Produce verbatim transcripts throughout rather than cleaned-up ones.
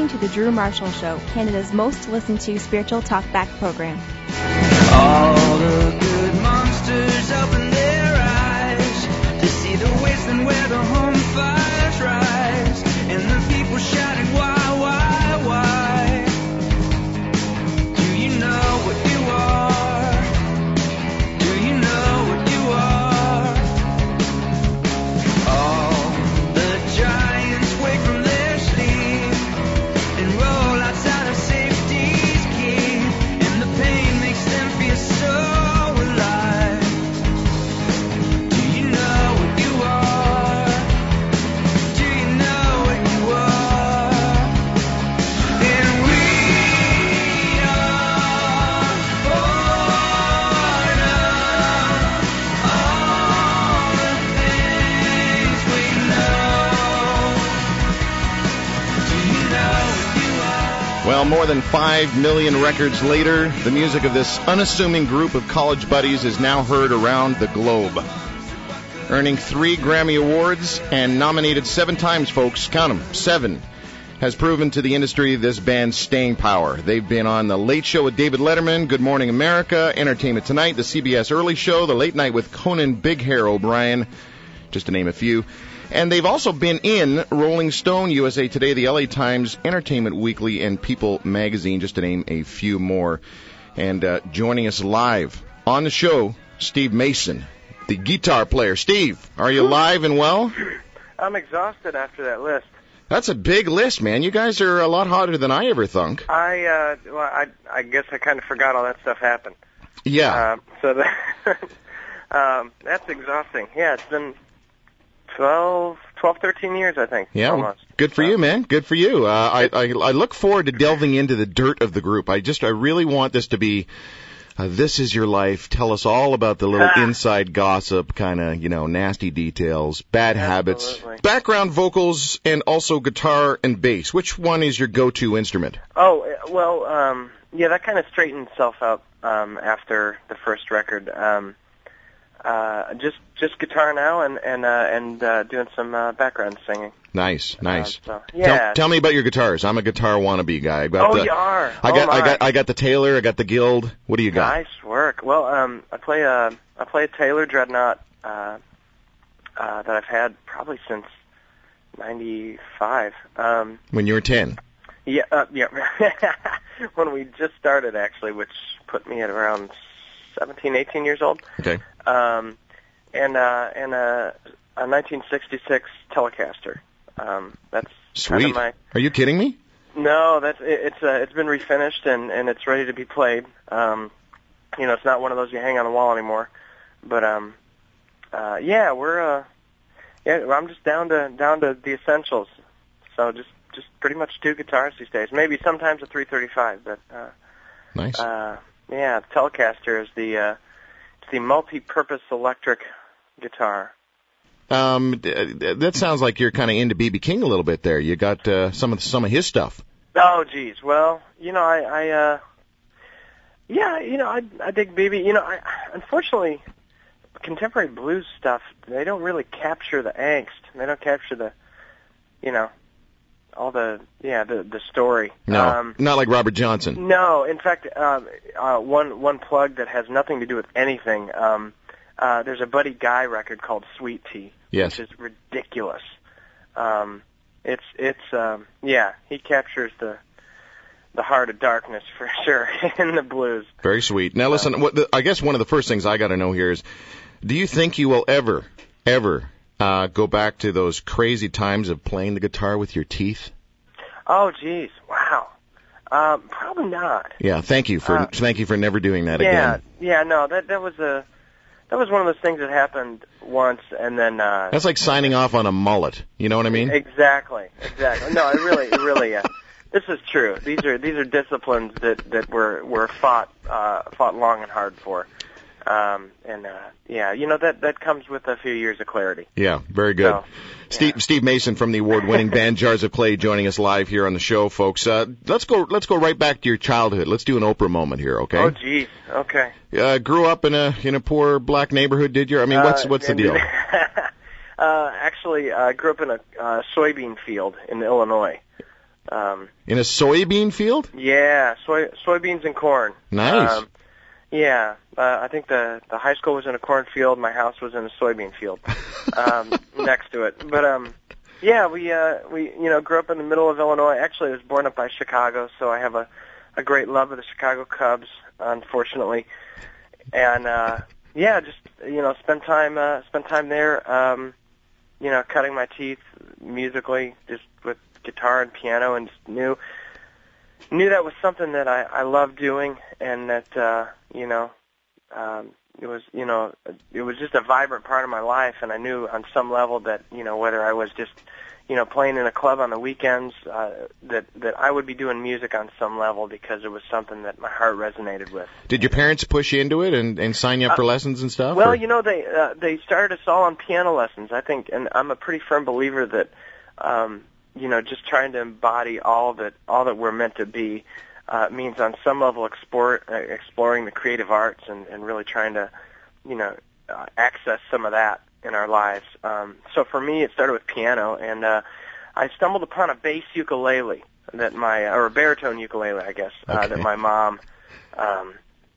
to The Drew Marshall Show, Canada's most listened to spiritual talkback program. All the good monsters open their eyes to see the wasteland where the home fires rise, and the people shouting, why, why, why? Do you know what you are? Do you know what you are? All the giants wake from their sleep and roll outside of safety's key, and the pain makes them feel so alive. Do you know what you are? Do you know what you are? And we are born of all the things we know. Do you know what you are? Well, more than five million records later, the music of this unassuming group of college buddies is now heard around the globe. Earning three Grammy Awards and nominated seven times, folks, count them, seven, has proven to the industry this band's staying power. They've been on The Late Show with David Letterman, Good Morning America, Entertainment Tonight, the C B S Early Show, The Late Night with Conan Big Hair O'Brien, just to name a few. And they've also been in Rolling Stone, U S A Today, the L A Times, Entertainment Weekly, and People Magazine, just to name a few more. And uh, joining us live on the show, Steve Mason, the guitar player. Steve, are you live and well? I'm exhausted after that list. That's a big list, man. You guys are a lot hotter than I ever thunk. I, uh, well, I, I guess I kind of forgot all that stuff happened. Yeah. Uh, so that, um, that's exhausting. Yeah, it's been twelve, twelve, thirteen years, I think. Yeah, well, almost. good for So, you, man. Good for you. Uh, I, I I look forward to delving into the dirt of the group. I just I really want this to be, uh, this is your life. Tell us all about the little Ah. inside gossip, kind of, you know, nasty details, bad habits, Absolutely. background vocals, and also guitar and bass. Which one is your go-to instrument? Oh, uh, well, um, yeah, that kind of straightened itself out um, after the first record. Um, uh, just just guitar now, and and uh, and uh, doing some uh, background singing. Nice, nice. Uh, so, Tell, yeah. tell me about your guitars. I'm a guitar wannabe guy. I've got Oh, the, you are. I Oh, got, I my. got, I got the Taylor. I got the Guild. What do you got? Nice work. Well, um, I play a I play a Taylor Dreadnought uh, uh, that I've had probably since ninety-five. Um, When you were ten. yeah, uh, yeah. When we just started, actually, which put me at around seventeen, eighteen years old. Okay. Um, and uh, and a, a nineteen sixty-six Telecaster. Um, that's kind Sweet. of my. Are you kidding me? No, that's it, it's uh, it's been refinished and and it's ready to be played. Um, you know, it's not one of those you hang on the wall anymore. But um, uh, yeah, we're uh, yeah, I'm just down to down to the essentials. So just just pretty much two guitars these days. Maybe sometimes a three thirty-five, but uh, Nice. uh, yeah, the Telecaster is the uh, it's the multi-purpose electric guitar. Um, d- d- that sounds like you're kind of into B B King a little bit there. You got uh, some of some of his stuff. Oh, geez. Well, you know, I, I uh, yeah, you know, I, I dig B B. You know, I, unfortunately, contemporary blues stuff, they don't really capture the angst. They don't capture the, you know, all the, yeah, the the story. No, Um, not like Robert Johnson. no, in fact, um, uh, one one plug that has nothing to do with anything. Um, uh, there's a Buddy Guy record called Sweet Tea, Yes. which is ridiculous. Um, it's it's um, yeah, he captures the the heart of darkness for sure in the blues. Very sweet. Now listen, what the, I guess one of the first things I got to know here is, do you think you will ever, ever uh, go back to those crazy times of playing the guitar with your teeth? Oh, geez, wow. Um, probably not. Yeah. Thank you for Uh, thank you for never doing that Yeah, again. yeah, no, that that was a that was one of those things that happened once, and then uh, That's like signing off on a mullet. You know what I mean? Exactly, exactly. No, it really, it really. Uh, this is true. These are these are disciplines that that were were fought uh, fought long and hard for, um, and uh, yeah, you know that that comes with a few years of clarity. Yeah, very good. So, Steve yeah. Steve Mason from the award-winning band Jars of Clay joining us live here on the show, folks. Uh, let's go let's go right back to your childhood. Let's do an Oprah moment here, okay? Oh, geez. Okay. Uh, grew up in a in a poor black neighborhood, did you? I mean, what's Uh, what's the and- deal? uh, actually, I grew up in a uh, soybean field in Illinois. Um, In a soybean field? yeah, soy soybeans and corn. Nice. Um, yeah, uh, I think the the high school was in a cornfield. My house was in a soybean field um, next to it. But um, yeah, we uh, we you know grew up in the middle of Illinois. Actually, I was born up by Chicago, so I have a a great love of the Chicago Cubs, unfortunately. And uh, yeah, just you know, spent time uh, spent time there. Um, you know, cutting my teeth musically, just with guitar and piano, and just knew knew that was something that I, I loved doing, and that uh, you know, um, it was you know, it was just a vibrant part of my life, and I knew on some level that you know, whether I was just you know playing in a club on the weekends, uh, that that I would be doing music on some level because it was something that my heart resonated with. Did your parents push you into it and, and sign you up for uh, lessons and stuff? Well, or? you know, they uh, they started us all on piano lessons, I think, and I'm a pretty firm believer that. Um, you know, just trying to embody all that all that we're meant to be uh, means on some level explore, uh, exploring the creative arts and, and really trying to, you know, uh, access some of that in our lives. Um, so for me, it started with piano, and uh, I stumbled upon a bass ukulele that my, or a baritone ukulele, I guess, uh, okay. that my mom um,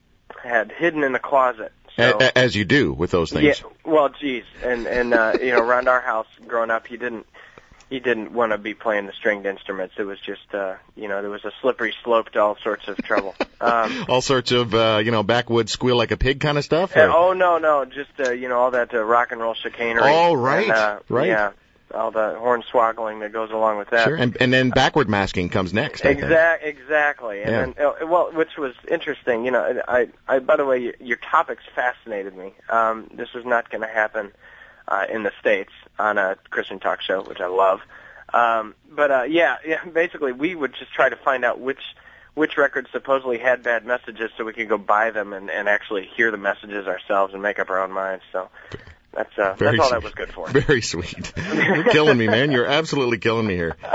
had hidden in the closet. So, a- as you do with those things. Yeah. Well, geez, and and uh, you know, around our house growing up, you didn't. He didn't want to be playing the stringed instruments. It was just, uh, you know, there was a slippery slope to all sorts of trouble. Um, all sorts of, uh, you know, backwoods squeal like a pig kind of stuff? And, oh, no, no, just, uh, you know, all that uh, rock and roll chicanery. Oh, right, and, uh, right. Yeah, all the horn swaggling that goes along with that. Sure, and, and then backward masking comes next. Exactly, exactly. And yeah. then, uh, well, which was interesting. You know, I, I, by the way, your topics fascinated me. Um, this was not going to happen uh, in the States on a Christian talk show, which I love. Um, but uh, yeah, yeah, basically we would just try to find out which which records supposedly had bad messages, so we could go buy them and, and actually hear the messages ourselves and make up our own minds. So that's uh, that's all that was good for. Very sweet. You're killing me, man. You're absolutely killing me here.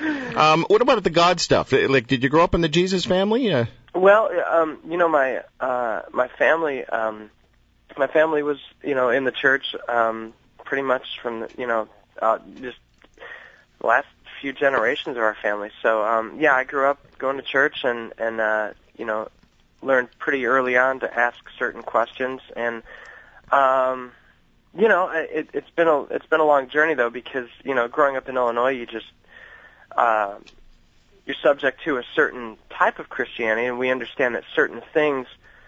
Um, what about the God stuff? Like, did you grow up in the Jesus family? Uh, well, um, you know, my uh, my family um, my family was you know in the church um, pretty much from the, you know uh, just. last few generations of our family. So, um, yeah, I grew up going to church and, and uh, you know, learned pretty early on to ask certain questions. And, um, you know, it, it's been a it's been a long journey, though, because, you know, growing up in Illinois, you just, uh, you're subject to a certain type of Christianity, and we understand that certain things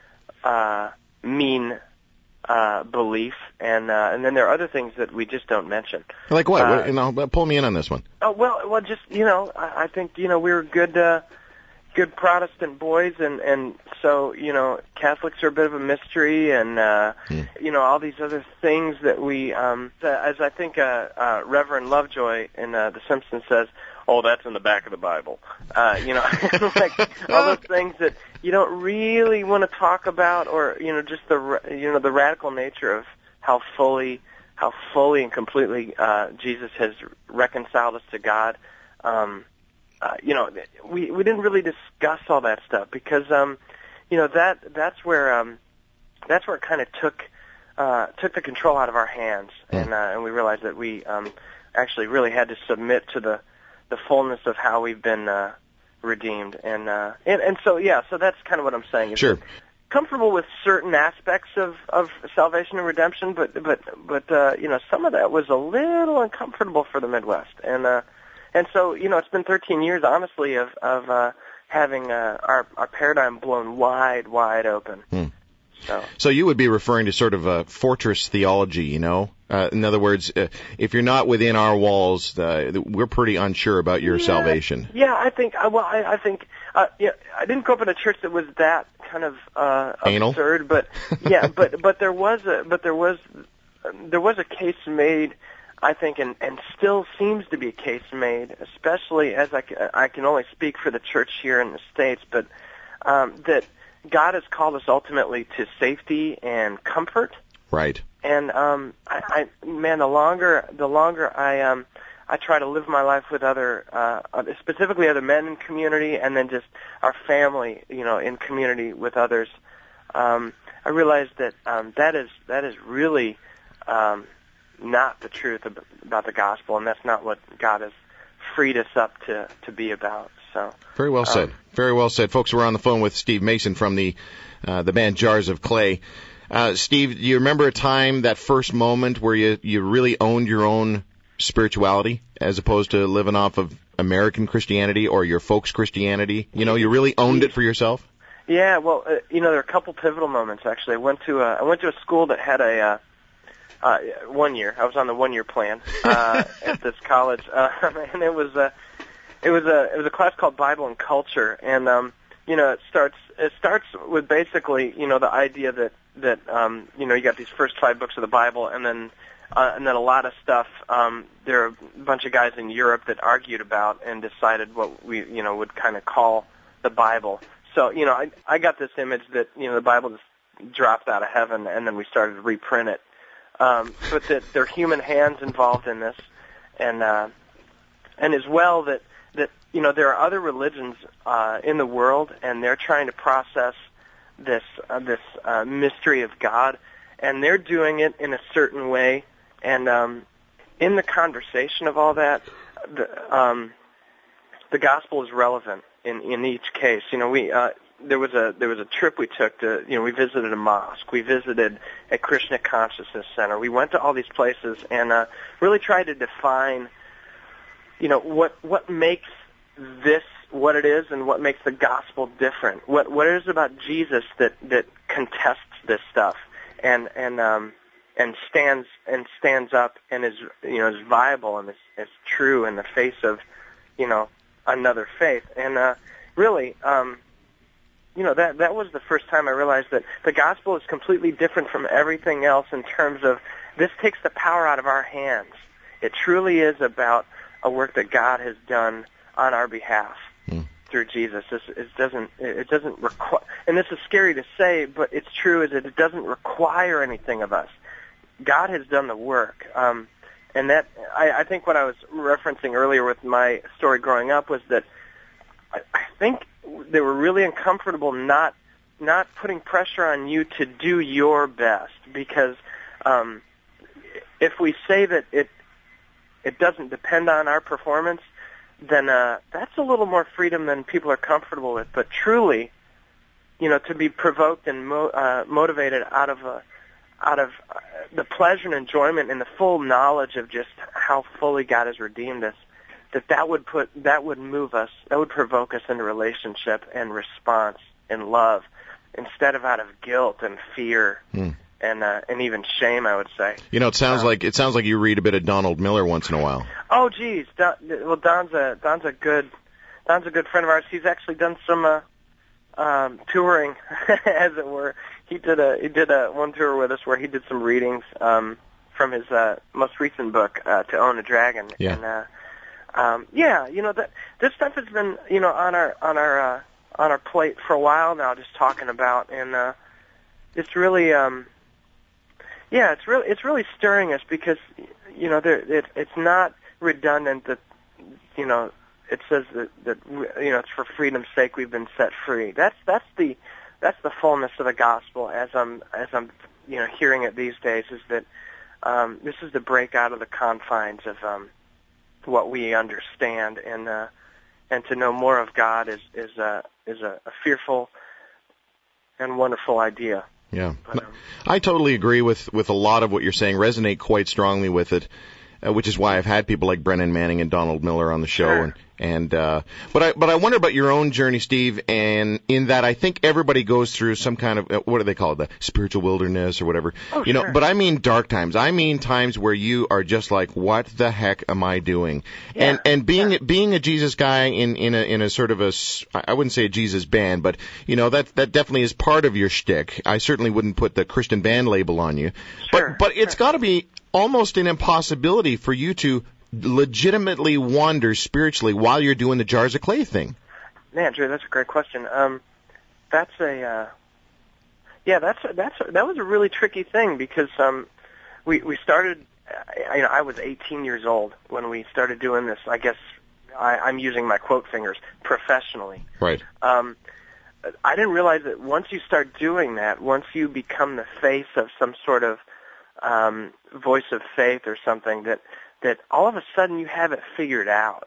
uh, mean Uh, belief, and uh, and then there are other things that we just don't mention. Like what? Uh, what you know, pull me in on this one. Oh well, well, just you know, I, I think you know we were good, uh, good Protestant boys, and and so you know Catholics are a bit of a mystery, and uh, hmm. you know all these other things that we, um, as I think uh, uh, Reverend Lovejoy in uh, The Simpsons says. Oh, that's in the back of the Bible. Uh, you know, like all those things that you don't really want to talk about, or you know, just the you know the radical nature of how fully, how fully and completely uh, Jesus has reconciled us to God. Um, uh, you know, we we didn't really discuss all that stuff because um, you know that that's where um, that's where it kind of took uh, took the control out of our hands, mm. and uh, and we realized that we um, actually really had to submit to the the fullness of how we've been uh, redeemed, and, uh, and and so yeah, so that's kind of what I'm saying. Is sure. Comfortable with certain aspects of, of salvation and redemption, but but but uh, you know some of that was a little uncomfortable for the Midwest, and uh, and so you know it's been thirteen years, honestly, of of uh, having uh, our our paradigm blown wide wide open. Hmm. So. so you would be referring to sort of a fortress theology, you know? Uh, in other words, uh, if you're not within our walls, uh, we're pretty unsure about your yeah, salvation. Yeah, I think. Uh, well, I, I think. Uh, yeah, I didn't grow up in a church that was that kind of uh, Anal? absurd, but yeah, but but there was a but there was there was a case made, I think, and and still seems to be a case made, especially as I, I can only speak for the church here in the States, but um, that. God has called us ultimately to safety and comfort. Right. And um, I, I, man, the longer the longer I um, I try to live my life with other, uh, specifically other men in community, and then just our family, you know, in community with others. Um, I realize that um, that is that is really um, not the truth about the gospel, and that's not what God has freed us up to, to be about. So very well said. Um, very well said, folks. We're on the phone with Steve Mason from the uh, the band Jars of Clay. Uh, Steve, do you remember a time, that first moment where you you really owned your own spirituality as opposed to living off of American Christianity or your folks' Christianity? You know, you really owned it for yourself? Yeah, well, uh, you know, there are a couple pivotal moments, actually. I went to a, I went to a school that had a, uh, uh, one year. I was on the one-year plan uh, at this college, uh, and it was a, it was a, it was a class called Bible and Culture, and um, you know, it starts, it starts with basically, you know, the idea that that um, you know, you got these first five books of the Bible, and then uh, and then a lot of stuff. Um, there are a bunch of guys in Europe that argued about and decided what we, you know, would kind of call the Bible. So, you know, I I got this image that, you know, the Bible just dropped out of heaven, and then we started to reprint it. Um, but that there are human hands involved in this, and uh, and as well that that you know there are other religions uh, in the world, and they're trying to process this uh, this uh, mystery of God, and they're doing it in a certain way. And um, in the conversation of all that, the, um, the gospel is relevant in, in each case. You know, we uh, there was a there was a trip we took to, you know, we visited a mosque, we visited a Krishna Consciousness Center, we went to all these places and uh, really tried to define, you know, what what makes this what it is and what makes the gospel different. What what it is about Jesus that that contests this stuff and and um and stands and stands up and is, you know, is viable and is, is true in the face of, you know, another faith. And uh, really, um, you know, that that was the first time I realized that the gospel is completely different from everything else in terms of this takes the power out of our hands. It truly is about a work that God has done on our behalf mm. through Jesus. This, it doesn't it doesn't require, and this is scary to say, but it's true, is that it doesn't require anything of us. God has done the work. Um, and that, I, I think what I was referencing earlier with my story growing up was that I, I think they were really uncomfortable not not putting pressure on you to do your best, because um, if we say that it it doesn't depend on our performance, then uh, that's a little more freedom than people are comfortable with. But truly, you know, to be provoked and mo- uh, motivated out of a out of uh, the pleasure and enjoyment and the full knowledge of just how fully God has redeemed us, that that would put that would move us, that would provoke us into relationship and response and love, instead of out of guilt and fear mm. and uh, and even shame, I would say. You know, it sounds um, like it sounds like you read a bit of Donald Miller once in a while. Oh, geez, Don, well, Don's a Don's a good Don's a good friend of ours. He's actually done some uh, um, touring, as it were. He did a he did a one tour with us where he did some readings um, from his uh, most recent book, uh, To Own a Dragon. Yeah. And, uh, um, yeah, you know, that this stuff has been, you know, on our on our uh, on our plate for a while now, just talking about, and uh, it's really, um, yeah, it's really it's really stirring us, because, you know, there it, it's not redundant that, you know, it says that, that you know, it's for freedom's sake we've been set free. That's that's the That's the fullness of the gospel, as I'm as I'm you know hearing it these days, is that um, this is the break out of the confines of um, what we understand, and uh, and to know more of God is is a is a, a fearful and wonderful idea. Yeah, but, um, I totally agree with with a lot of what you're saying. Resonate quite strongly with it. Uh, which is why I've had people like Brennan Manning and Donald Miller on the show, sure. and and uh, but I but I wonder about your own journey, Steve, and in that I think everybody goes through some kind of, what do they call it, the spiritual wilderness or whatever, oh, you know. Sure. But I mean dark times. I mean times where you are just like, what the heck am I doing? Yeah. And and being yeah. being a Jesus guy in in a in a sort of a, I wouldn't say a Jesus band, but you know that that definitely is part of your shtick. I certainly wouldn't put the Christian band label on you, Sure. but but it's sure. got to be almost an impossibility for you to legitimately wander spiritually while you're doing the Jars of Clay thing. Man, Drew, that's a great question. Um, that's a, uh, yeah, that's a, that's a, that was a really tricky thing, because um, we we started. You know, I was eighteen years old when we started doing this. I guess I, I'm using my quote fingers, professionally. Right. Um, I didn't realize that once you start doing that, once you become the face of some sort of um, voice of faith or something, that that all of a sudden you have it figured out,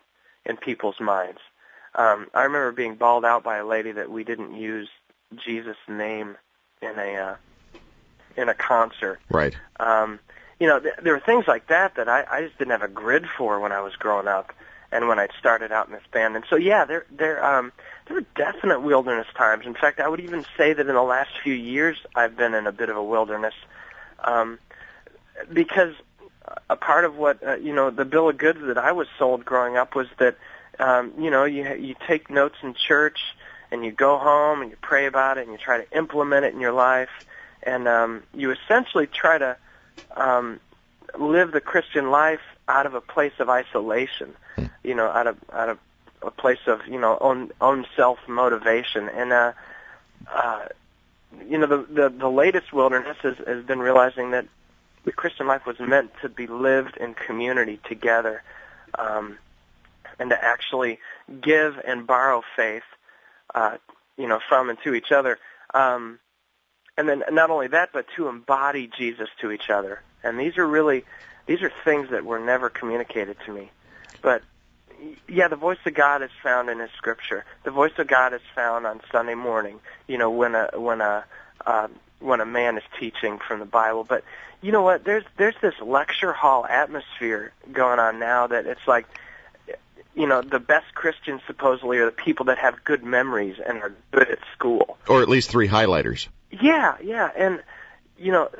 in people's minds. Um, I remember being bawled out by a lady that we didn't use Jesus' name in a uh, in a concert. Right. Um, you know, th- there were things like that that I, I just didn't have a grid for when I was growing up, and when I started out in this band. And so, yeah, there there um, there were definite wilderness times. In fact, I would even say that in the last few years, I've been in a bit of a wilderness, um, because a part of what uh, you know, the bill of goods that I was sold growing up was that um, you know, you you take notes in church and you go home and you pray about it and you try to implement it in your life, and um, you essentially try to um, live the Christian life out of a place of isolation, you know, out of out of a place of, you know, own own self motivation. And uh, uh, you know, the, the the latest wilderness has, has been realizing that the Christian life was meant to be lived in community together, um, and to actually give and borrow faith, uh, you know, from and to each other. Um, and then not only that, but to embody Jesus to each other. And these are really, these are things that were never communicated to me. But yeah, the voice of God is found in His Scripture. The voice of God is found on Sunday morning, you know, when a when a uh, when a man is teaching from the Bible. But you know what? There's there's this lecture hall atmosphere going on now that it's like, you know, the best Christians supposedly are the people that have good memories and are good at school, or at least three highlighters. Yeah, yeah, and you know,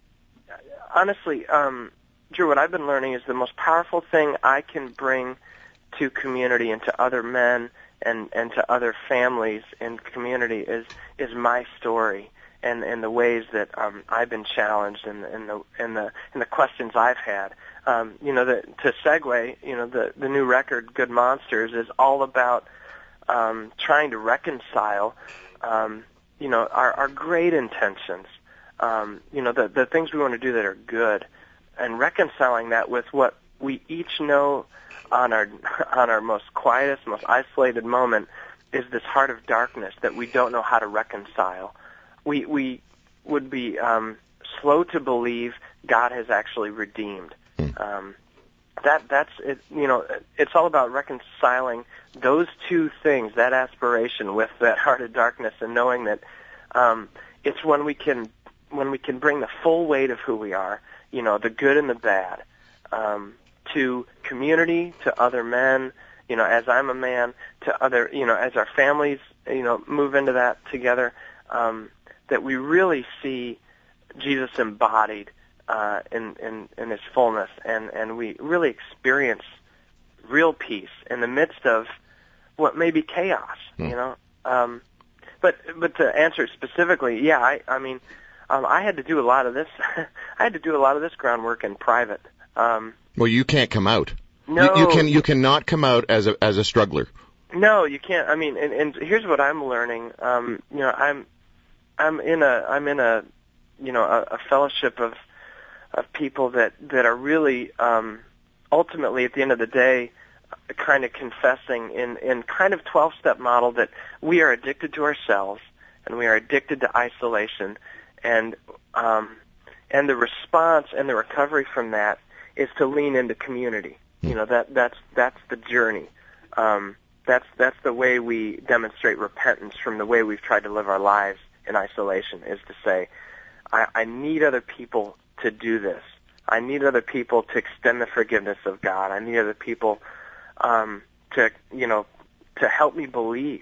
honestly, um, Drew, what I've been learning is the most powerful thing I can bring to community and to other men and, and to other families in community is is my story and, and the ways that um, I've been challenged and, and the and the and the questions I've had. Um, you know, the, to segue, you know, the the new record, Good Monsters, is all about um, trying to reconcile, um, you know, our, our great intentions, um, you know, the the things we want to do that are good, and reconciling that with what we each know on our on our most quietest, most isolated moment is this heart of darkness that we don't know how to reconcile. We we would be um, slow to believe God has actually redeemed. Um, that that's it. You know, it's all about reconciling those two things, that aspiration with that heart of darkness, and knowing that um, it's when we can when we can bring the full weight of who we are, you know, the good and the bad, um, to community, to other men, you know, as I'm a man, to other, you know, as our families, you know, move into that together, um, that we really see Jesus embodied uh, in, in, in His fullness, and, and we really experience real peace in the midst of what may be chaos, mm. you know. Um, but but to answer it specifically, yeah, I, I mean, um, I had to do a lot of this. I had to do a lot of this groundwork in private. Um, well, you can't come out. No, you, you can. You cannot come out as a as a struggler. No, you can't. I mean, and, and here's what I'm learning. Um, you know, I'm I'm in a I'm in a you know a, a fellowship of of people that that are really um, ultimately at the end of the day kind of confessing in in kind of twelve-step model that we are addicted to ourselves and we are addicted to isolation, and um, and the response and the recovery from that is to lean into community. You know, that that's that's the journey. Um, that's that's the way we demonstrate repentance from the way we've tried to live our lives in isolation, is to say, I, I need other people to do this. I need other people to extend the forgiveness of God. I need other people um, to, you know, to help me believe,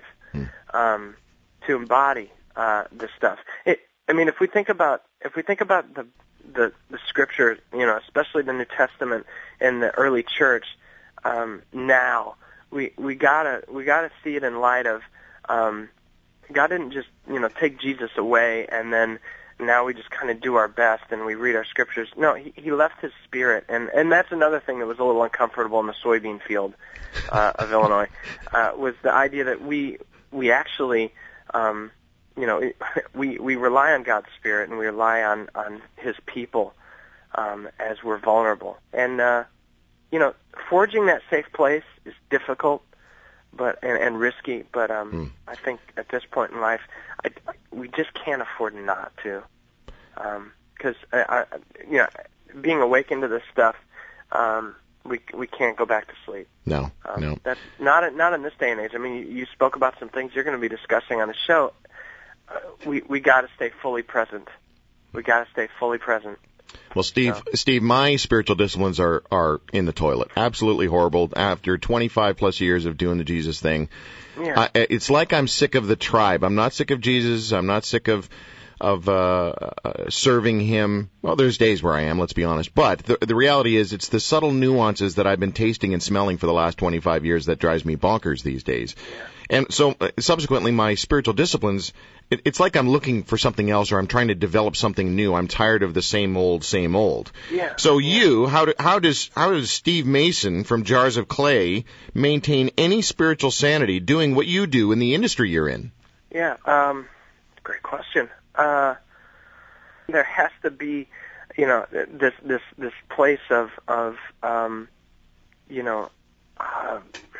um, to embody uh, this stuff. It, I mean, if we think about if we think about the the the scriptures, you know, especially the New Testament and the early church, um, now we we gotta we gotta see it in light of um, God didn't just, you know, take Jesus away and then now we just kind of do our best and we read our scriptures. No, he, he left His Spirit, and and that's another thing that was a little uncomfortable in the soybean field uh, of Illinois, uh, was the idea that we we actually um, you know, we we rely on God's Spirit and we rely on, on His people um, as we're vulnerable. And, uh, you know, forging that safe place is difficult but and, and risky, but um, mm. I think at this point in life, I, I, we just can't afford not to. Because, um, I, I, you know, being awakened to this stuff, um, we we can't go back to sleep. No, um, no. That's not not in this day and age. I mean, you, you spoke about some things you're going to be discussing on the show. Uh, we we got to stay fully present. We got to stay fully present. Well, Steve, so. Steve, my spiritual disciplines are are in the toilet. Absolutely horrible. After twenty-five plus years of doing the Jesus thing, yeah. I, it's like I'm sick of the tribe. I'm not sick of Jesus. I'm not sick of of uh, uh, serving him. Well, there's days where I am, let's be honest. But the, the reality is it's the subtle nuances that I've been tasting and smelling for the last twenty-five years that drives me bonkers these days. Yeah. And so uh, subsequently my spiritual disciplines, it, it's like I'm looking for something else or I'm trying to develop something new. I'm tired of the same old, same old. Yeah. So yeah. you, how, do, how does how does Steve Mason from Jars of Clay maintain any spiritual sanity doing what you do in the industry you're in? Yeah, um, great question. Uh, there has to be, you know, this this this place of of um, you know, uh,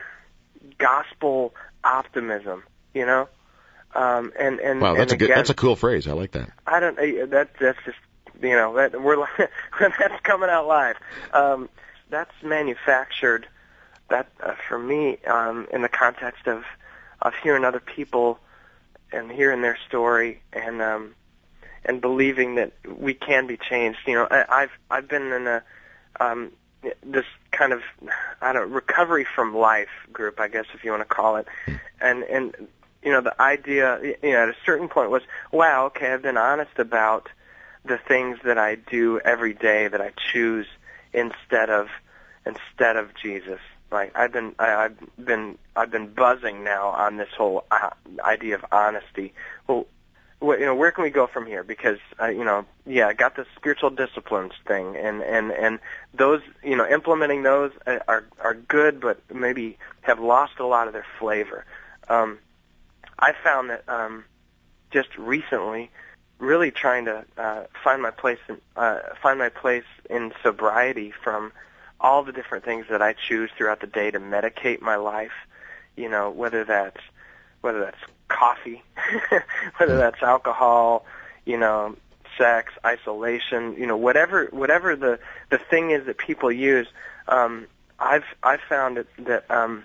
gospel optimism. You know, um, and and wow, that's and a again, good, that's a cool phrase. I like that. I don't. That that's just you know that we're that's coming out live. Um, that's manufactured. That uh, for me, um, in the context of of hearing other people and hearing their story and um, and believing that we can be changed. You know, I, I've I've been in a um, this kind of I don't recovery from life group, I guess if you want to call it, and and you know the idea you know at a certain point was, wow, okay, I've been honest about the things that I do every day that I choose instead of instead of Jesus. Like I've been, I, I've been, I've been buzzing now on this whole uh, idea of honesty. Well, wh- you know, where can we go from here? Because uh, you know, yeah, I got the spiritual disciplines thing, and and and those, you know, implementing those are are good, but maybe have lost a lot of their flavor. Um, I found that um, just recently, really trying to uh, find my place in uh, find my place in sobriety from all the different things that I choose throughout the day to medicate my life, you know, whether that's whether that's coffee, whether that's alcohol, you know, sex, isolation, you know, whatever whatever the the thing is that people use. Um, I've I've found it, that um,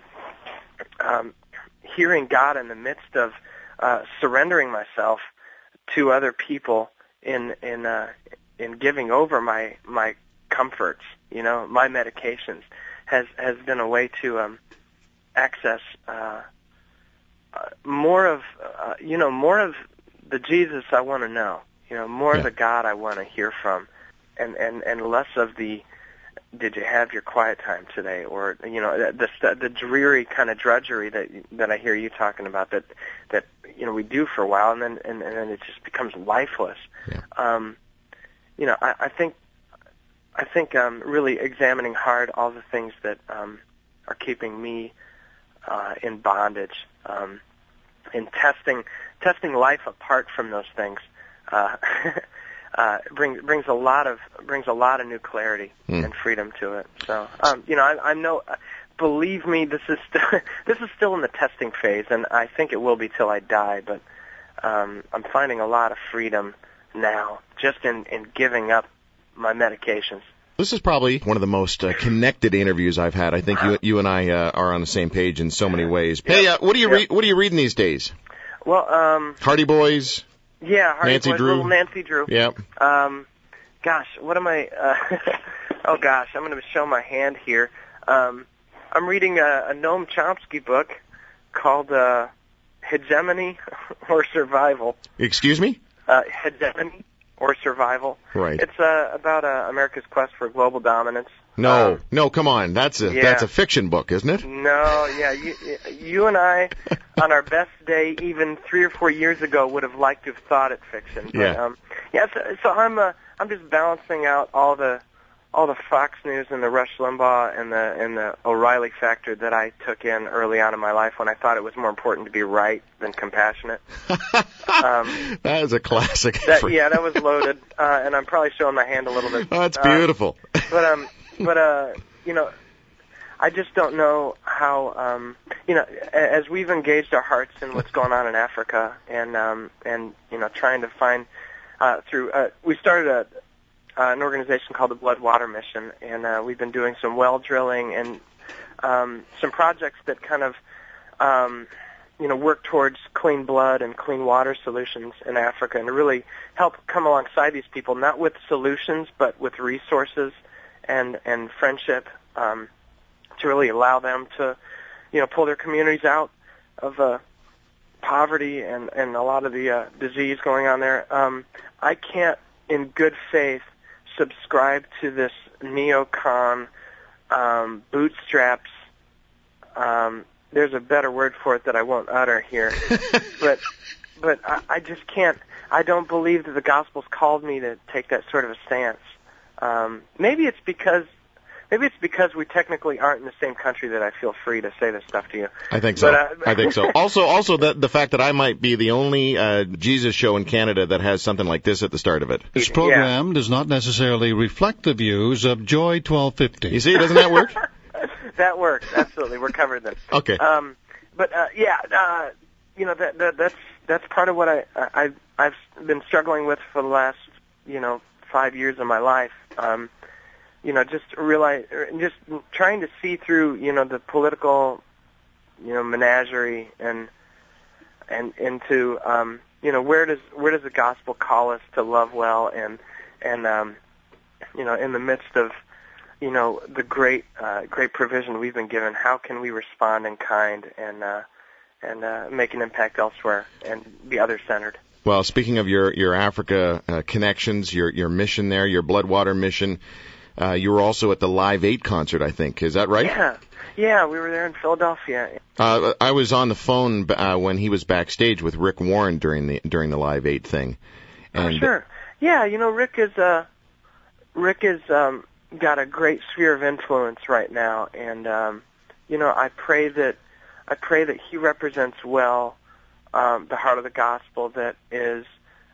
um, hearing God in the midst of uh, surrendering myself to other people in in uh, in giving over my my comforts, you know, my medications, has has been a way to um, access uh, uh, more of, uh, you know, more of the Jesus I want to know, you know, more yeah. of the God I want to hear from, and, and, and less of the, did you have your quiet time today, or, you know, the the, the dreary kind of drudgery that that I hear you talking about, that that you know we do for a while, and then and, and then it just becomes lifeless. Yeah. Um, you know, I, I think. I think um, really examining hard all the things that um, are keeping me uh, in bondage, um, and testing testing life apart from those things uh, uh, brings brings a lot of brings a lot of new clarity mm. and freedom to it. So um, you know, I, I know. Believe me, this is still, this is still in the testing phase, and I think it will be till I die. But um, I'm finding a lot of freedom now just in, in giving up my medications. This is probably one of the most uh, connected interviews I've had. I think you you and I uh, are on the same page in so many ways. Hey, uh, what do you yep. read? What are you reading these days? Well, um, Hardy Boys. Yeah, Hardy Nancy Boys, Drew. little Nancy Drew. Yep. Um, gosh, what am I? Uh, oh gosh, I'm going to show my hand here. Um, I'm reading a, a Noam Chomsky book called uh, Hegemony or Survival. Excuse me? Uh, Hegemony or Survival. Right. It's uh, about uh, America's quest for global dominance. No, um, no, come on. That's a yeah. that's a fiction book, isn't it? No, yeah, you, you and I, on our best day, even three or four years ago, would have liked to have thought it fiction. But, Yeah. Um, yeah. So, so I'm uh, I'm just balancing out all the all the Fox News and the Rush Limbaugh and the and the O'Reilly factor that I took in early on in my life when I thought it was more important to be right than compassionate. um, that is a classic. that, yeah, that was loaded, uh, and I'm probably showing my hand a little bit. Oh, that's uh, beautiful. But um, but uh, you know, I just don't know how um, you know, as we've engaged our hearts in what's going on in Africa, and um, and you know, trying to find uh, through uh, we started a uh, an organization called the Blood Water Mission, and uh, we've been doing some well drilling and um, some projects that kind of, um, you know, work towards clean blood and clean water solutions in Africa, and to really help come alongside these people, not with solutions, but with resources and and friendship, um, to really allow them to, you know, pull their communities out of uh, poverty and, and a lot of the uh, disease going on there. Um, I can't, in good faith, subscribe to this neocon um, bootstraps. Um, there's a better word for it that I won't utter here, but but I, I just can't. I don't believe that the gospel's called me to take that sort of a stance. Um, maybe it's because maybe it's because we technically aren't in the same country that I feel free to say this stuff to you. I think so. But, uh, I think so. Also, also the the fact that I might be the only uh, Jesus show in Canada that has something like this at the start of it. This program yeah. does not necessarily reflect the views of Joy twelve fifty. You see, doesn't that work? That works, absolutely. We're covered then. Okay. Um, but uh, yeah, uh, you know that, that that's that's part of what I, I I've been struggling with for the last you know five years of my life. Um, you know, just realize, just trying to see through you know the political, you know, menagerie and and into um, you know where does where does the gospel call us to love well and and um, you know in the midst of you know, the great, uh, great provision we've been given. How can we respond in kind and uh, and uh, make an impact elsewhere and be other-centered? Well, speaking of your your Africa uh, connections, your your mission there, your Bloodwater mission, uh, you were also at the Live eight concert, I think. Is that right? Yeah, yeah, we were there in Philadelphia. Uh, I was on the phone uh, when he was backstage with Rick Warren during the during the Live eight thing. And, oh, sure. Yeah, you know, Rick is uh, Rick is. Um, got a great sphere of influence right now, and um, you know, I pray that I pray that he represents well um, the heart of the gospel. That is,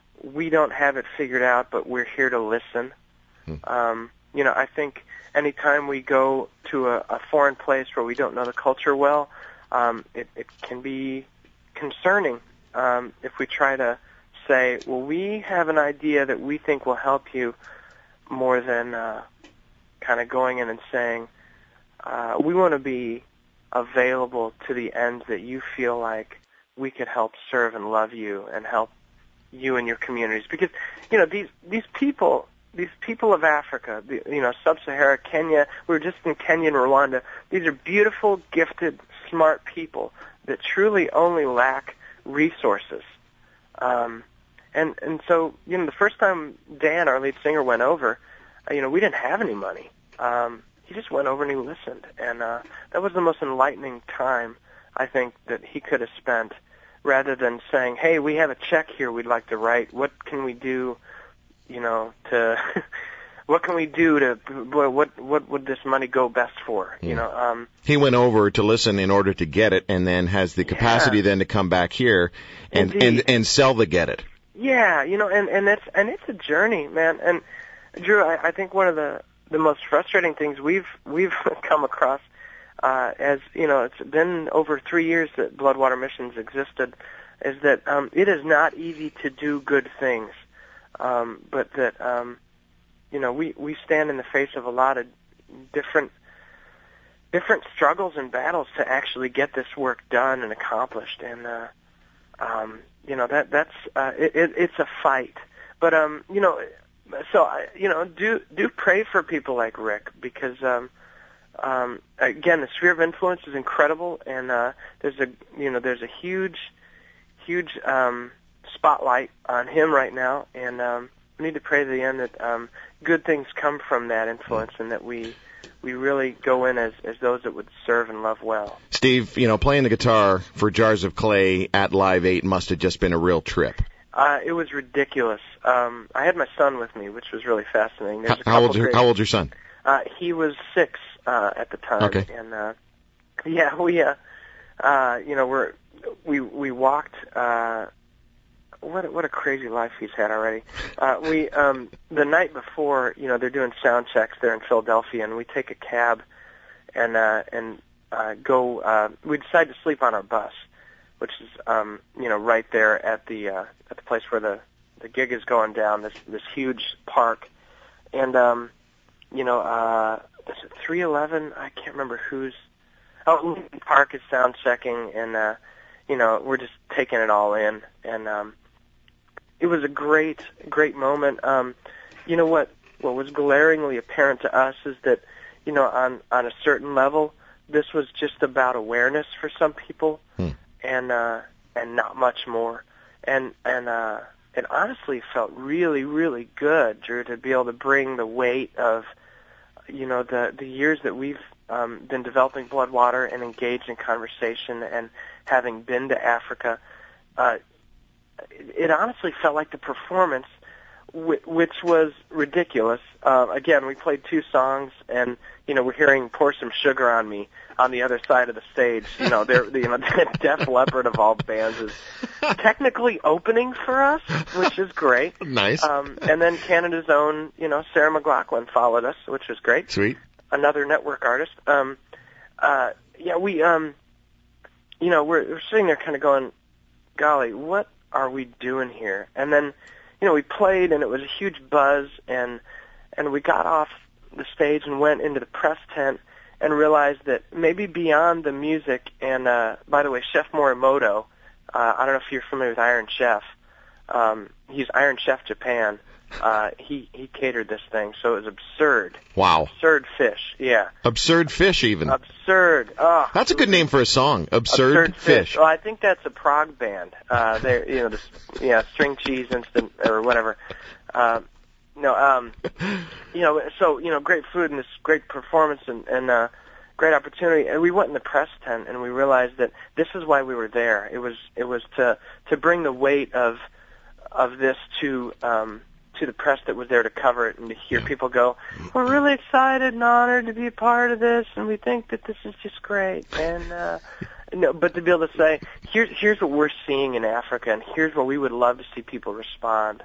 we don't have it figured out, but we're here to listen. Hmm. Um, you know, I think anytime we go to a, a foreign place where we don't know the culture well, um, it, it can be concerning um, if we try to say, "Well, we have an idea that we think will help you," more than uh, kind of going in and saying, uh, we want to be available to the end that you feel like we could help serve and love you and help you and your communities. Because, you know, these these people, these people of Africa, the, you know, Sub-Sahara, Kenya, we were just in Kenya and Rwanda. These are beautiful, gifted, smart people that truly only lack resources. Um, and, and so, you know, the first time Dan, our lead singer, went over, uh, you know, we didn't have any money. Um, he just went over and he listened, and uh, that was the most enlightening time, I think, that he could have spent, rather than saying, hey, we have a check here we'd like to write. What can we do, you know, to, what can we do to, what what would this money go best for, you yeah. know? Um, he went over to listen in order to get it, and then has the capacity yeah. then to come back here and, and, and sell the get it. Yeah, you know, and, and, it's, and it's a journey, man. And, Drew, I, I think one of the, the most frustrating things we've we've come across, uh, as you know, it's been over three years that Bloodwater Missions existed, is that um, it is not easy to do good things, um, but that um, you know we, we stand in the face of a lot of different different struggles and battles to actually get this work done and accomplished, and uh, um, you know that that's uh, it, it, it's a fight, but um, you know. So, you know, do do pray for people like Rick, because, um, um, again, the sphere of influence is incredible, and uh, there's a you know there's a huge, huge um, spotlight on him right now, and um, we need to pray to the end that um, good things come from that influence, and that we we really go in as as those that would serve and love well. Steve, you know, playing the guitar for Jars of Clay at Live eight must have just been a real trip. Uh, it was ridiculous. Um, I had my son with me, which was really fascinating. There's how, how old's your, how old's your son? Uh, he was six uh, at the time. Okay. And uh, yeah, we, uh, uh, you know, we're we we walked. Uh, what a, what a crazy life he's had already. Uh, we um, the night before, you know, they're doing sound checks there in Philadelphia, and we take a cab and uh, and uh, go. Uh, we decide to sleep on our bus, which is um, you know right there at the uh, at the place where the, the gig is going down. This this huge park, and um, you know, uh, is it three eleven? I can't remember who's. Oh, Linkin Park is sound checking, and uh, you know, we're just taking it all in, and um, it was a great, great moment. Um, you know what? What was glaringly apparent to us is that, you know, on on a certain level, this was just about awareness for some people, hmm. and uh, and not much more. And and uh, it honestly felt really, really good, Drew, to be able to bring the weight of, you know, the the years that we've um, been developing Bloodwater and engaged in conversation and having been to Africa. Uh, it, it honestly felt like the performance, w- which was ridiculous. Uh, again, we played two songs, and you know, we're hearing "Pour Some Sugar on Me" on the other side of the stage. You know, they're you know, Def Leppard of all bands is technically opening for us, which is great. Nice. Um, and then Canada's own, you know, Sarah McLachlan followed us, which was great. Sweet. Another network artist. Um, uh, yeah, we, um, you know, we're, we're sitting there kind of going, golly, what are we doing here? And then, you know, we played, and it was a huge buzz, and and we got off the stage and went into the press tent and realized that maybe beyond the music, and uh, by the way, Chef Morimoto, uh, I don't know if you're familiar with Iron Chef. Um, he's Iron Chef Japan. Uh, he, he catered this thing, so it was absurd. Wow. Absurd fish, yeah. Absurd fish, even. Absurd. Oh, that's a good name for a song. Absurd, absurd fish. fish. Well, I think that's a prog band. Uh, they're, you know, this, yeah, string cheese instant or whatever. Uh, no, um, you know, so, you know, great food and this great performance and, and, uh, great opportunity. And we went in the press tent and we realized that this is why we were there. It was, it was to, to bring the weight of, of this to, um, to the press that was there to cover it, and to hear people go, we're really excited and honored to be a part of this, and we think that this is just great. And uh, no, but to be able to say, here's here's what we're seeing in Africa, and here's where we would love to see people respond.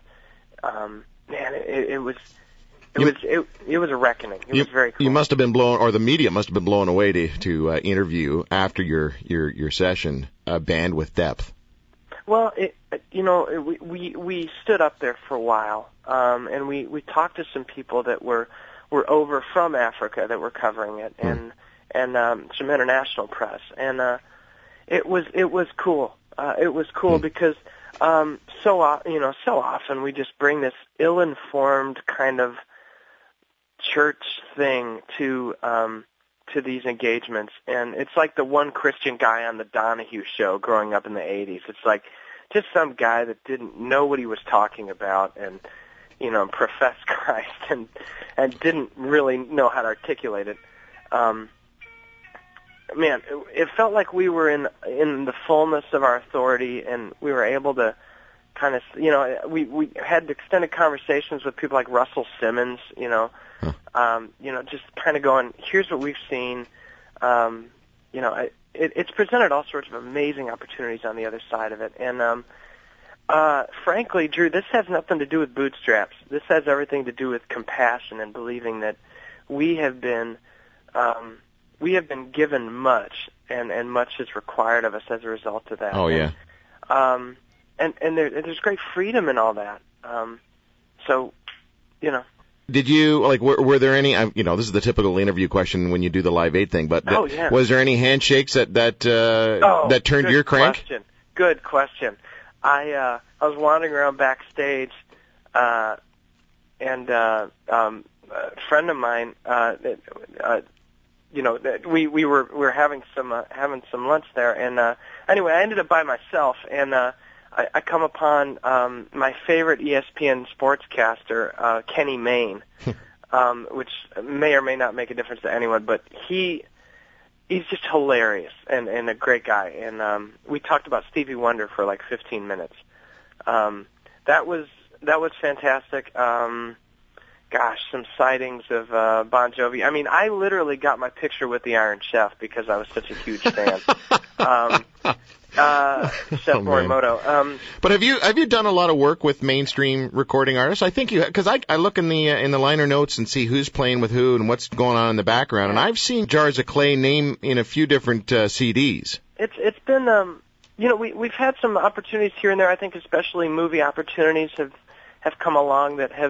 Um, man, it, it was. It you, was it, it was a reckoning. It you, was very cool. You must have been blown, or the media must have been blown away to to uh, interview after your your your session, uh, Band with Depth. Well, it, you know, it, we, we we stood up there for a while, um, and we, we talked to some people that were were over from Africa that were covering it, hmm. and and um, some international press, and uh, it was it was cool. Uh, it was cool hmm. because um, so you know so often we just bring this ill-informed kind of church thing to. Um, to these engagements, and it's like the one Christian guy on the Donahue show growing up in the eighties. It's like just some guy that didn't know what he was talking about, and you know, professed Christ, and and didn't really know how to articulate it. Um, man, it, it felt like we were in in the fullness of our authority, and we were able to kind of, you know, we we had extended conversations with people like Russell Simmons, you know. Um, you know, just kind of going, here's what we've seen. Um, you know, it, it's presented all sorts of amazing opportunities on the other side of it. And um, uh, frankly, Drew, this has nothing to do with bootstraps. This has everything to do with compassion and believing that we have been um, we have been given much, and, and much is required of us as a result of that. Oh, yeah. And, um, and, and there, there's great freedom in all that. Um, so, you know. Did you, like, were, were there any, you know, this is the typical interview question when you do the Live Aid thing, but oh, yeah. was there any handshakes that that uh, oh, that turned your crank? Good question. Good question. I uh, I was wandering around backstage, uh, and uh, um, a friend of mine, uh, uh, you know, we we were we were having some uh, having some lunch there, and uh, anyway, I ended up by myself, and uh, I, I come upon um, my favorite E S P N sportscaster, uh, Kenny Mayne, um, which may or may not make a difference to anyone, but he he's just hilarious and, and a great guy. And um, we talked about Stevie Wonder for like fifteen minutes. Um, that was that was fantastic. Um, gosh, some sightings of uh, Bon Jovi. I mean, I literally got my picture with the Iron Chef because I was such a huge fan. um, Uh, Chef oh, Morimoto. Um, but have you have you done a lot of work with mainstream recording artists? I think you, because I I look in the uh, in the liner notes and see who's playing with who and what's going on in the background, and I've seen Jars of Clay name in a few different uh, C Ds. It's it's been um you know we we've had some opportunities here and there. I think especially movie opportunities have have come along that have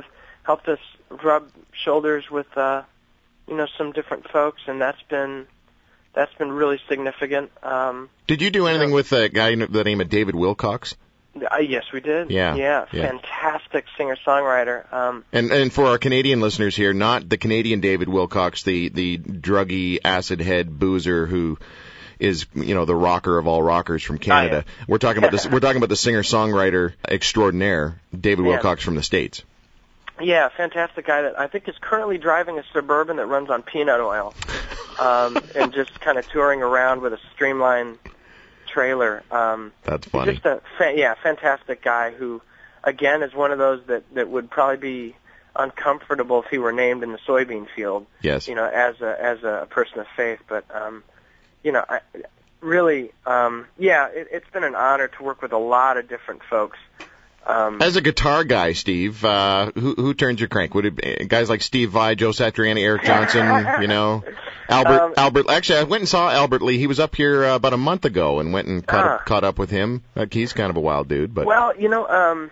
helped us rub shoulders with, uh, you know, some different folks, and that's been that's been really significant. Um, Did you do anything with a guy by the name of David Wilcox? Uh, yes, we did. Yeah, yeah, yeah. Fantastic singer-songwriter. Um, and and for our Canadian listeners here, not the Canadian David Wilcox, the the druggy, acid head boozer who is, you know, the rocker of all rockers from Canada. Oh, yeah. We're talking about this. We're talking about the singer-songwriter extraordinaire, David Yeah. Wilcox from the States. Yeah, fantastic guy that I think is currently driving a Suburban that runs on peanut oil, um, and just kind of touring around with a Streamline trailer. Um, That's funny. Just a fa- yeah, fantastic guy who, again, is one of those that that would probably be uncomfortable if he were named in the soybean field. Yes. You know, as a as a person of faith, but um, you know, I, really, um, yeah, it, it's been an honor to work with a lot of different folks. Um, As a guitar guy, Steve, uh, who who turns your crank? Would it be guys like Steve Vai, Joe Satriani, Eric Johnson, you know, Albert Um, Albert? Actually, I went and saw Albert Lee. He was up here uh, about a month ago, and went and caught Ah. up, caught up with him. Like, he's kind of a wild dude, but Well, you know, um,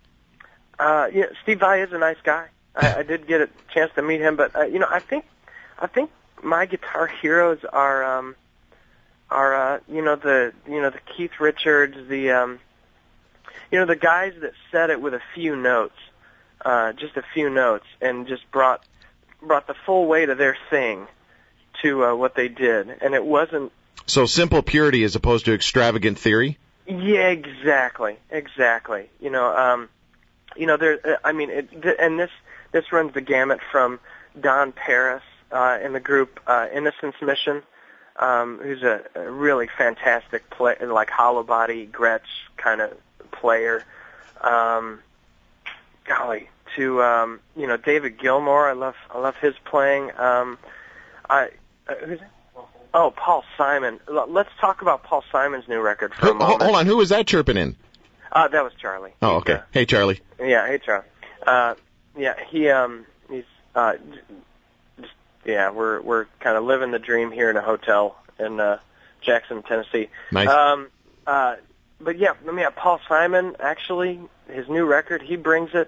uh, yeah, Steve Vai is a nice guy. I, I did get a chance to meet him, but uh, you know, I think, I think my guitar heroes are, um, are uh, you know, the you know the Keith Richards, the um, you know, the guys that said it with a few notes, uh, just a few notes, and just brought brought the full weight of their thing to uh, what they did, and it wasn't. so simple purity as opposed to extravagant theory. Yeah, exactly, exactly. You know, um, you know, there. uh, I mean, it, th- and this this runs the gamut from Don Paris uh, in the group uh, Innocence Mission, um, who's a, a really fantastic play, like hollow body Gretsch kind of player. Um, golly, to um, you know, David Gilmour. I love I love his playing. Um, I uh, who's that? Oh, Paul Simon. L- Let's talk about Paul Simon's new record for a Who, moment. hold on, who was that chirping in? Uh, that was Charlie. Oh, He's, okay. uh, Hey, Charlie. yeah, hey Charlie. Uh, yeah, he um he's uh j- just yeah, we're we're kind of living the dream here in a hotel in uh Jackson, Tennessee. Nice. Um uh but yeah, I mean, Paul Simon, actually, his new record, he brings it.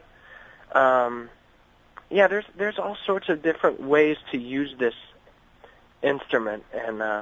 Um yeah, there's there's all sorts of different ways to use this instrument, and uh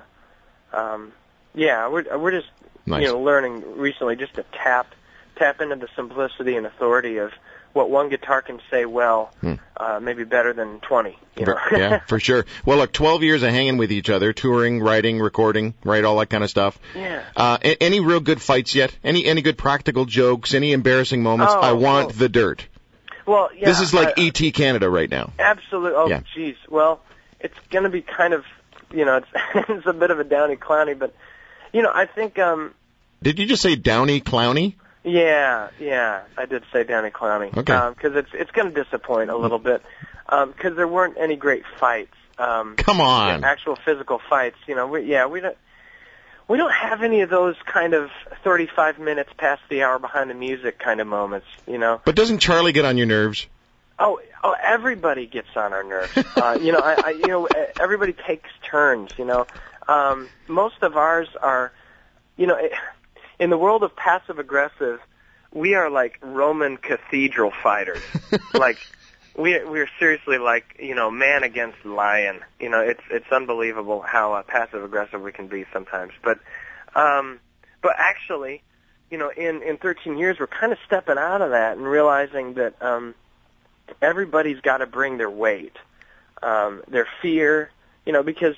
um yeah, we're we're just Nice. you know learning recently just to tap tap into the simplicity and authority of what one guitar can say well, Hmm. uh, maybe better than twenty. You know? For- yeah, for sure. Well, look, twelve years of hanging with each other, touring, writing, recording, right, all that kind of stuff. Yeah. Uh, a- any real good fights yet? Any any good practical jokes? Any embarrassing moments? Oh, I want oh. the dirt. Well, yeah. This is like I- E T Canada right now. Absolutely. Oh, Yeah. jeez. Well, it's going to be kind of, you know, it's it's a bit of a downy clowny, but you know, I think, um, Did you just say Downey Clowny? yeah, yeah, I did say downy clowny. Okay. Because it's it's going to disappoint a little bit, because there weren't any great fights. Um, Come on. yeah, actual physical fights. You know, we, yeah, we don't. We don't have any of those kind of thirty-five minutes past the hour behind the music kind of moments, you know. But doesn't Charlie get on your nerves? Oh, oh, everybody gets on our nerves. Uh, you know, I, I, you know, everybody takes turns. You know, um, most of ours are, you know, in the world of passive aggressive, we are like Roman cathedral fighters. Like, we we're seriously like, you know, man against lion. You know, it's it's unbelievable how uh, passive aggressive we can be sometimes. But, um, but actually, you know, in in thirteen years, we're kind of stepping out of that and realizing that. Um, Everybody's got to bring their weight, um, their fear, you know, because,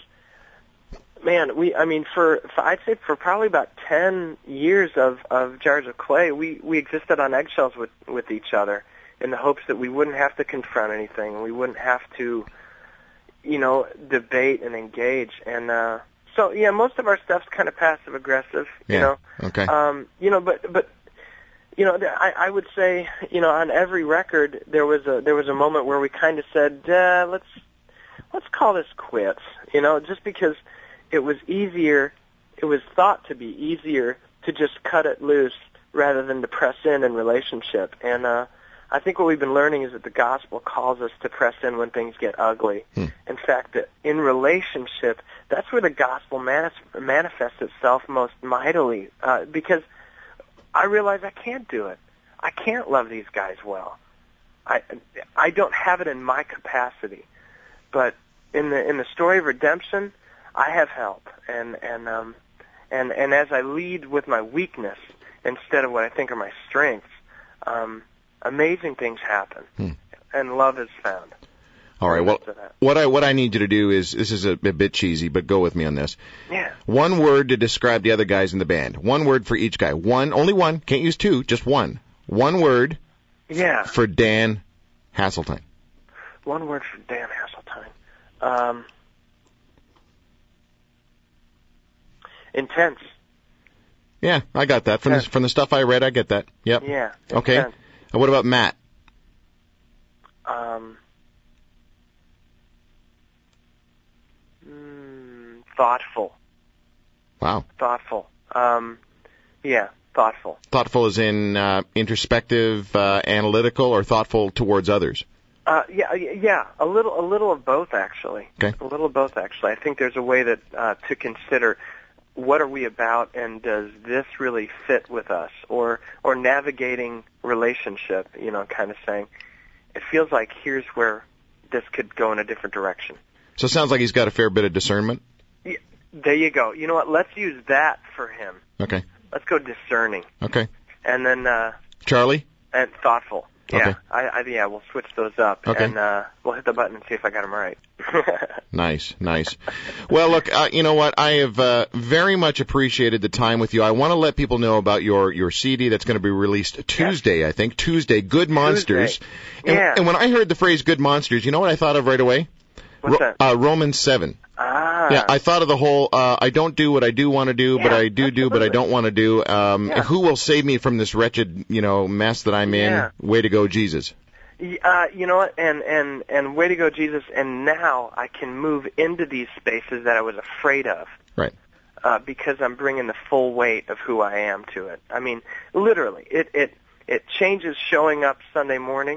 man, we, I mean, for, for I'd say for probably about ten years of, of Jars of Clay, we, we existed on eggshells with, with each other in the hopes that we wouldn't have to confront anything, we wouldn't have to, you know, debate and engage. And, uh, so, yeah, most of our stuff's kind of passive aggressive, you Yeah. know. Okay. Um, you know, but, but, you know, I, I would say, you know, on every record there was a there was a moment where we kind of said, uh, let's let's call this quits. You know, just because it was easier, it was thought to be easier to just cut it loose rather than to press in in relationship. And uh, I think what we've been learning is that the gospel calls us to press in when things get ugly. Hmm. In fact, that in relationship, that's where the gospel manis- manifests itself most mightily, uh, because I realize I can't do it. I can't love these guys well. I I don't have it in my capacity, but in the in the story of redemption, I have help, and and um and and as I lead with my weakness instead of what I think are my strengths, um, amazing things happen, hmm. and love is found. All right. Well, what I what I need you to do is, this is a, a bit cheesy, but go with me on this. Yeah. One word to describe the other guys in the band. One word for each guy. One, only one. Can't use two. Just one. One word. Yeah. For Dan Haseltine. One word for Dan Haseltine. Um, intense. Yeah, I got that from the, from the stuff I read. I get that. Yep. Yeah. Okay. Intense. And what about Matt? Um. Mm, thoughtful. Wow. Thoughtful. Um. Yeah. Thoughtful. Thoughtful as in uh, introspective, uh, analytical, or thoughtful towards others? Uh, yeah, yeah, a little, a little of both, actually. Okay. A little of both, actually. I think there's a way that uh, to consider what are we about, and does this really fit with us, or or navigating relationship. You know, kind of saying, it feels like here's where this could go in a different direction. So it sounds like he's got a fair bit of discernment. Yeah, there you go. You know what? Let's use that for him. Okay. Let's go discerning. Okay. And then uh, Charlie? And thoughtful. Yeah. Okay. I, I yeah, we'll switch those up. Okay. And uh, we'll hit the button and see if I got them right. Nice, nice. Well, look, uh, you know what? I have uh, very much appreciated the time with you. I want to let people know about your, your C D that's going to be released Tuesday, yes. I think. Tuesday, Good Monsters. Tuesday. And, yeah. and when I heard the phrase Good Monsters, you know what I thought of right away? What's Ro- that? Uh, Romans seven. Ah. Yeah, I thought of the whole, uh, I don't do what I do want to do, yeah, but I do do, but I don't want to do. Um, yeah. Who will save me from this wretched, you know, mess that I'm yeah. in? Way to go, Jesus. Uh, you know what? And, and, and way to go, Jesus. And now I can move into these spaces that I was afraid of. Right. Uh, because I'm bringing the full weight of who I am to it. I mean, literally, it, it, it changes showing up Sunday morning.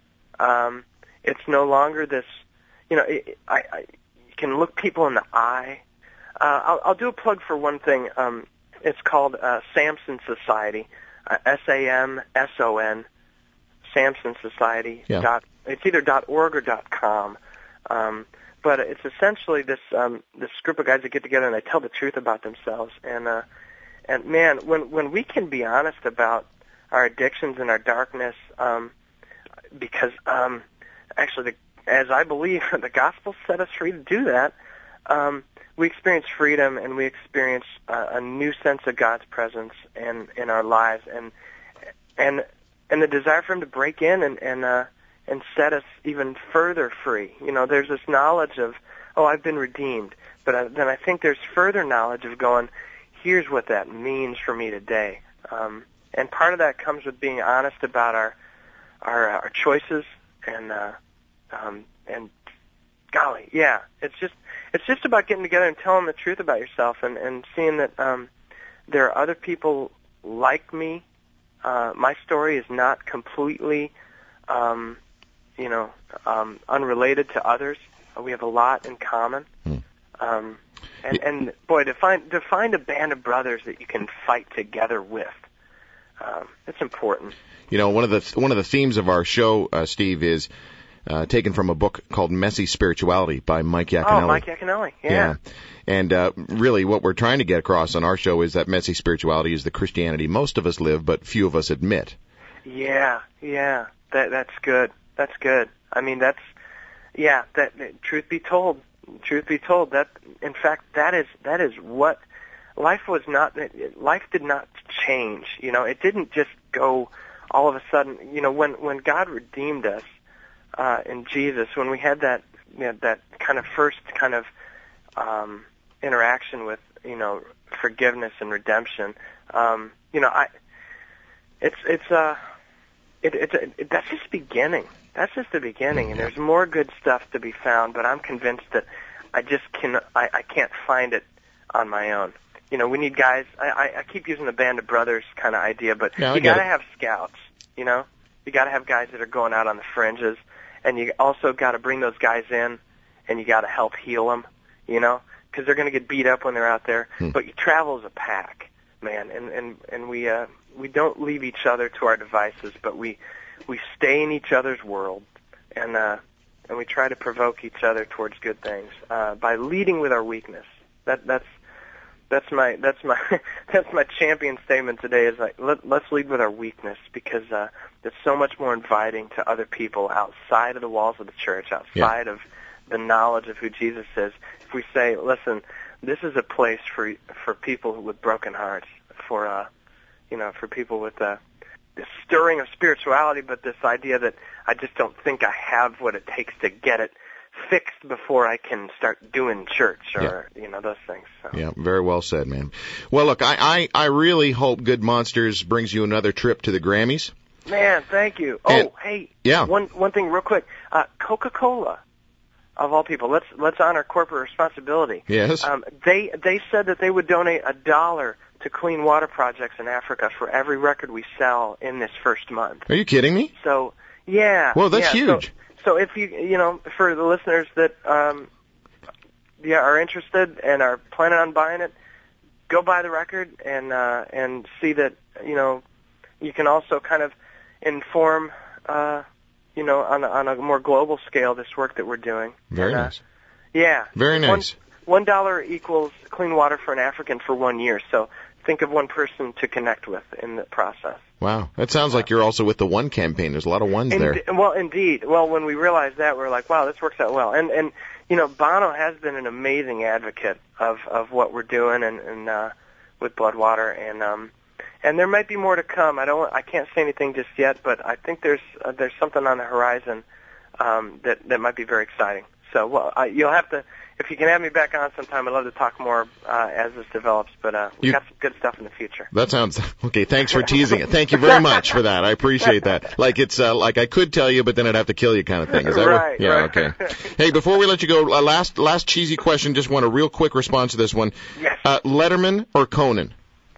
Um, it's no longer this, you know, it, I, I you can look people in the eye. Uh, I'll, I'll do a plug for one thing. Um, it's called uh, Samson Society, uh, S A M S O N, Samson Society. Yeah. Dot, it's either .org or .com. Um, but it's essentially this um, this group of guys that get together and they tell the truth about themselves. And uh, and man, when when we can be honest about our addictions and our darkness, um, because um, actually, the, as I believe, the gospel set us free to do that. Um, we experience freedom and we experience uh, a new sense of God's presence in in our lives, and and and the desire for Him to break in and and uh, and set us even further free. You know, there's this knowledge of, oh, I've been redeemed, but I, then I think there's further knowledge of going, here's what that means for me today. Um, and part of that comes with being honest about our our, our choices and uh, um, and golly, yeah, it's just it's just about getting together and telling the truth about yourself and, and seeing that um, there are other people like me. Uh, my story is not completely, um, you know, um, unrelated to others. We have a lot in common. Hmm. Um, and, and boy, to find to find a band of brothers that you can fight together with, um, it's important. You know, one of the one of the themes of our show, uh, Steve, is uh, taken from a book called Messy Spirituality by Mike Yaconelli. Oh, Mike Yaconelli, yeah. yeah. And uh, really what we're trying to get across on our show is that messy spirituality is the Christianity most of us live, but few of us admit. Yeah, yeah, that that's good. That's good. I mean, that's, yeah, that, that truth be told, truth be told, that, in fact, that is, that is what, life was not, life did not change, you know, it didn't just go all of a sudden, you know, when, when God redeemed us, uh, in Jesus, when we had that, you know, that kind of first kind of, um, interaction with, you know, forgiveness and redemption, um, you know, I, it's, it's, uh, it, it's, it, that's just the beginning. That's just the beginning, and there's more good stuff to be found, but I'm convinced that I just can, I, I can't find it on my own. You know, we need guys, I, I, I keep using the band of brothers kind of idea, but yeah, you gotta have scouts, you know? You gotta have guys that are going out on the fringes, and you also gotta bring those guys in, and you gotta help heal them, you know? Because they're gonna get beat up when they're out there, hmm. but you travel as a pack, man, and, and, and we, uh, we don't leave each other to our devices, but we, we stay in each other's world, and uh, and we try to provoke each other towards good things uh, by leading with our weakness. That that's that's my that's my that's my champion statement today. Is like let, let's lead with our weakness, because uh, it's so much more inviting to other people outside of the walls of the church, outside yeah. of the knowledge of who Jesus is. If we say, listen, this is a place for for people with broken hearts, for uh, you know, for people with uh, this stirring of spirituality, but this idea that I just don't think I have what it takes to get it fixed before I can start doing church, or yeah. you know, those things. So. Yeah, very well said, man. Well, look, I, I, I really hope Good Monsters brings you another trip to the Grammys. Man, thank you. Oh, and, hey, yeah. one one thing real quick. Uh, Coca-Cola, of all people, let's let's honor corporate responsibility. Yes. Um, they they said that they would donate a dollar to clean water projects in Africa for every record we sell in this first month. Are you kidding me? So, yeah. Well, that's yeah, huge. So, so if you, you know, for the listeners that um, yeah, are interested and are planning on buying it, go buy the record and uh, and see that, you know, you can also kind of inform, uh, you know, on a, on a more global scale this work that we're doing. Very and, uh, nice. Yeah. Very nice. One, one dollar equals clean water for an African for one year. So think of one person to connect with in the process. Wow. That sounds like you're also with the One campaign. There's a lot of ones Ind- there. Well, indeed. Well, when we realized that, we were like, wow, this works out well. And, and you know, Bono has been an amazing advocate of, of what we're doing and, and uh, with Bloodwater. And um, and there might be more to come. I don't. I can't say anything just yet, but I think there's uh, there's something on the horizon um, that, that might be very exciting. So, well, uh, you'll have to, if you can have me back on sometime, I'd love to talk more uh, as this develops, but uh, we've you, got some good stuff in the future. That sounds, okay, thanks for teasing it. Thank you very much for that. I appreciate that. Like it's, uh, like I could tell you, but then I'd have to kill you kind of thing. Is that right, what? Yeah, right. okay. Hey, before we let you go, uh, last, last cheesy question, just want a real quick response to this one. Yes. Uh, Letterman or Conan?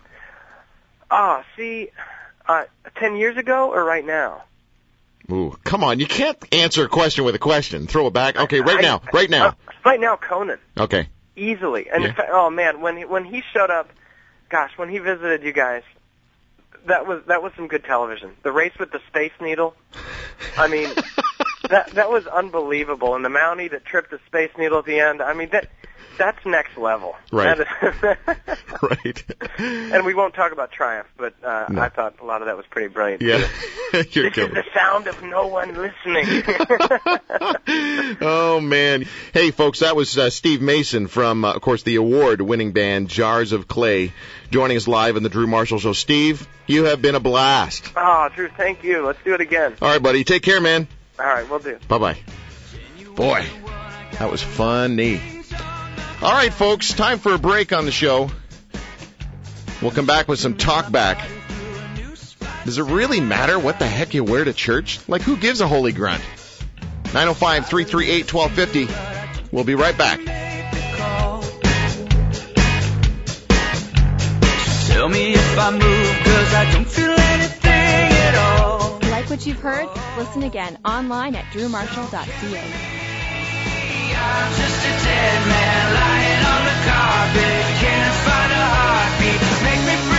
Ah, see, uh, ten years ago or right now? Ooh, come on. You can't answer a question with a question. Throw it back. Okay, right I, now. Right now. Uh, right now, Conan. Okay. Easily. And yeah. in fact, oh man, when he, when he showed up, gosh, when he visited you guys, that was that was some good television. The race with the Space Needle. I mean, that that was unbelievable. And the Mountie that tripped the Space Needle at the end. I mean, that that's next level. Right. That is right. And we won't talk about Triumph, but uh, no. I thought a lot of that was pretty brilliant. Yeah. You're this kidding. is the sound of no one listening. Oh, man. Hey, folks, that was uh, Steve Mason from, uh, of course, the award-winning band Jars of Clay, joining us live on the Drew Marshall Show. Steve, you have been a blast. Oh, Drew, thank you. Let's do it again. All right, buddy. Take care, man. All right, we'll do. Bye-bye. Boy, that was funny. All right, folks, time for a break on the show. We'll come back with some talk back. Does it really matter what the heck you wear to church? Like, who gives a holy grunt? nine oh five, three three eight, one two five oh. We'll be right back. Tell me if I move, 'cause I don't feel anything at all. Like what you've heard? Listen again online at drew marshall dot c a. I'm just a dead man lying on the carpet. Can't find a heartbeat. Make me